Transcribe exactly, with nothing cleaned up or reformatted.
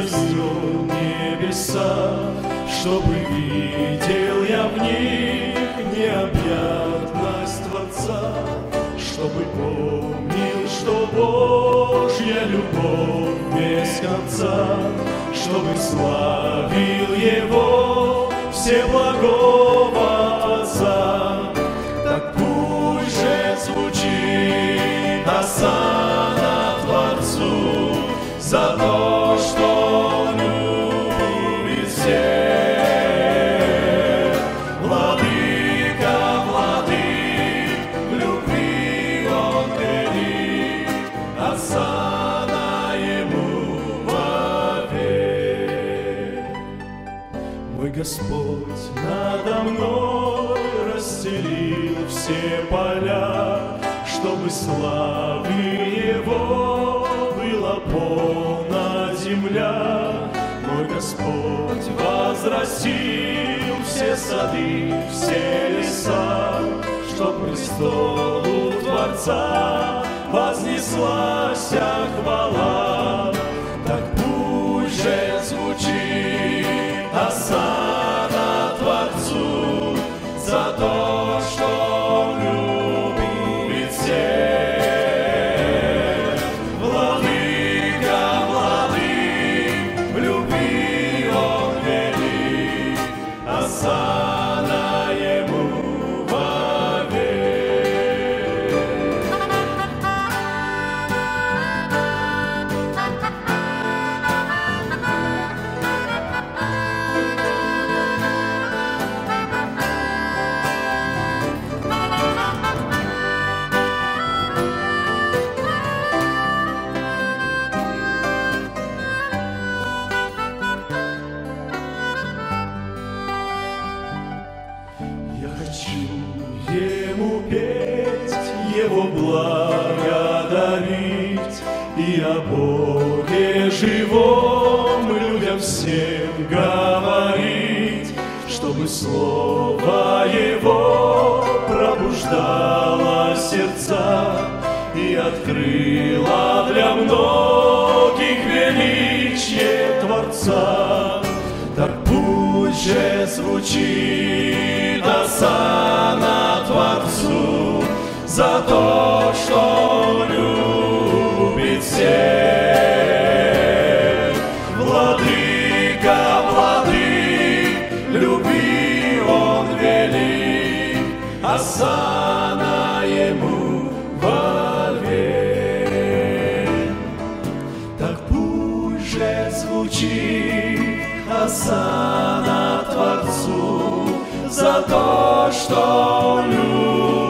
звезд небеса, чтобы видел я в них необъятность Творца, чтобы помнил, что Божья любовь без конца, чтобы славил Его Всеблагого Отца. Так пусть же звучит осанна Творцу за то, что Он любит всех. Владыка, владык, в любви Он велик, осанна Ему вовек. Мой Господь надо мной расстелил все поля, чтобы славы Его была полна земля. Мой Господь возрастил все сады, все леса, чтоб престолу Творца вознеслась хвала. Так пусть же звучит осанна Творцу за то, что Он любит всех. Владыка, владык, в любви Он велик, осанна Ему вовек. Я хочу Ему петь, Его благодарить и о Боге живом людям всем говорить, чтобы Слово Его пробуждало сердца и открыло для многих величие Творца. Так пусть же звучит осанна Творцу за то, что Он любит всех. Владыка, владык, любви Он велик, осанна Ему вовек. Так пусть же звучит осанна Творцу за то, что Он любит